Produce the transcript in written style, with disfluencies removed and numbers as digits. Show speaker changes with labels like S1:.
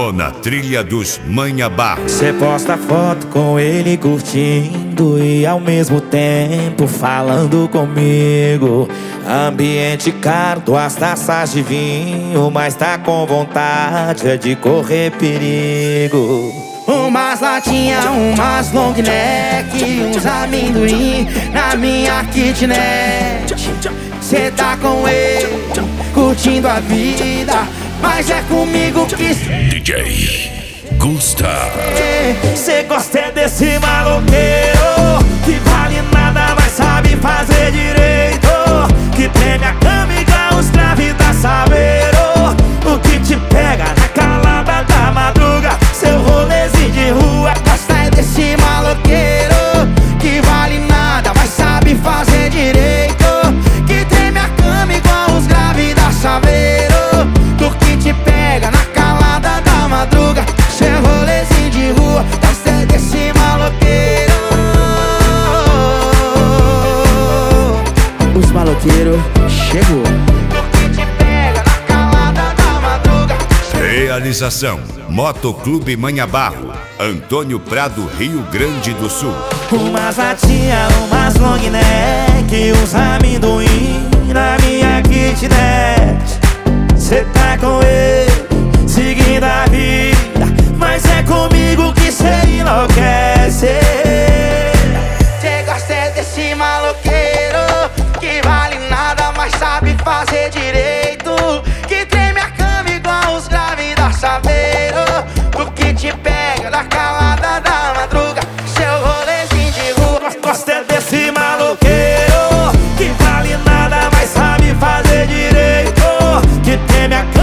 S1: Tô na trilha dos Manha Barro.
S2: Cê posta foto com ele curtindo e ao mesmo tempo falando comigo. Ambiente caro, 2 taças de vinho, mas tá com vontade de correr perigo. Umas latinhas, umas long neck, uns amendoim na minha kitnet. Cê tá com ele, curtindo a vida, mas é comigo que
S1: DJ Gusta.
S2: cê gosta é desse maloqueiro que vale nada, mas sabe fazer direito, que treme a cama igual os graves da Saveiro. O que te pega na calada da madruga, seu rolezinho de rua. Gosta é desse maloqueiro que vale nada, mas sabe fazer direito, que treme a cama igual os graves da Saveiro. O que te pega na calada da madruga, seu rolezinho de rua. Gosta é desse maloqueiro. Os maloqueiros chegou. O que te pega na calada da madruga.
S1: Realização: Motoclube Manha Barro, Antônio Prado, Rio Grande do Sul.
S2: Umas latinhas, umas long neck, uns amendoim na minha kitnet. Cê tá com ele, seguindo a vida, mas é comigo que cê enlouquece. Cê gosta é desse maloqueiro que vale nada, mas sabe fazer direito, que treme a cama igual os graves da Saveiro. O que te pega na calada da madruga, seu rolezinho de rua. Gosta é desse maloqueiro que vale nada, mas sabe fazer direito, que treme a